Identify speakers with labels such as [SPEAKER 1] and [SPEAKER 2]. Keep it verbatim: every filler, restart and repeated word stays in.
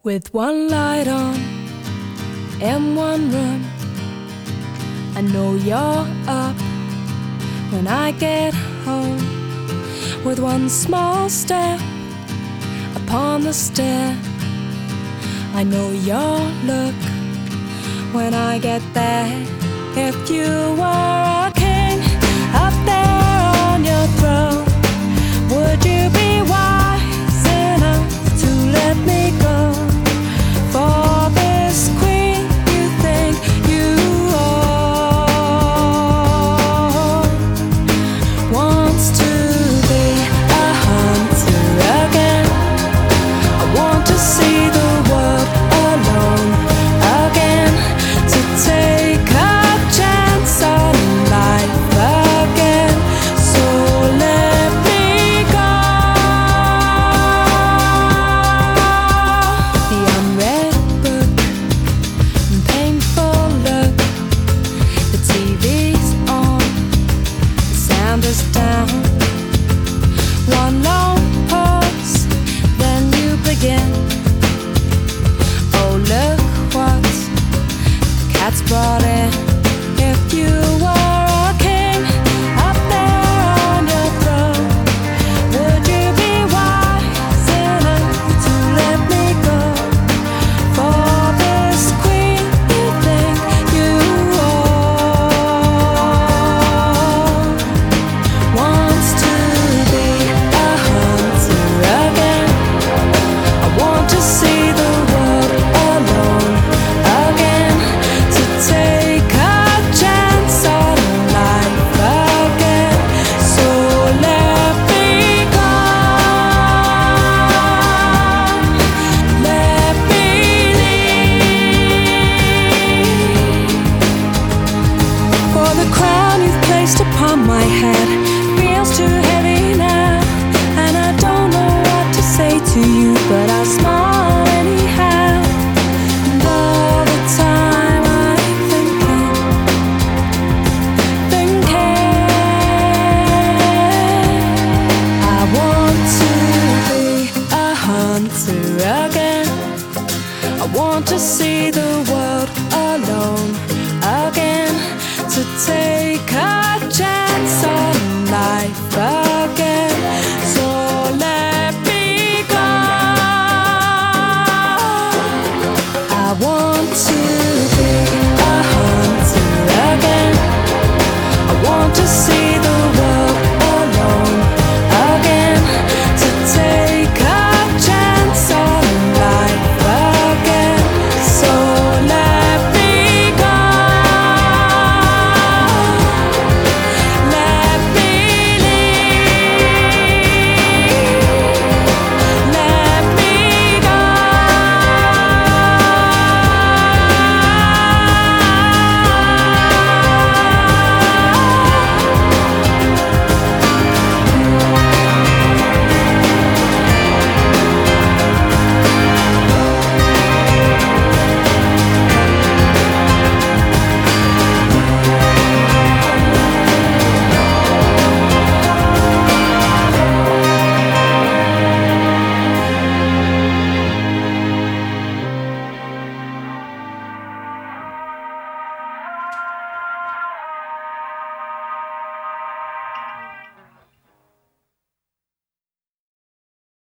[SPEAKER 1] With one light on in one room, I know you're up when I get home. With one small step upon the stair, I know your look when I get there. If you were a king up there on your throne, would you be wise enough to let me go for this queen you think you own? Wants to be a hunter again. I want to see the world alone again, to take a chance on life again. So let me go. The unread book and painful look. The T V's on, the sound is down. One long pause, then you begin. Oh, look what the cat's brought in. If you were a king up there on your throne, would you be wise enough to let me go for this queen you think you own? Wants to be a hunter again. I want to see the world alone again, to take a chance on life again. So let me go. Let me leave. For the crown you've placed upon my head feels too heavy now, and I don't know what to say to you, but I'll smile anyhow. And all the time I'm thinking, thinking, I want to be a hunter again. I want to see the world alone again, to take a chance on life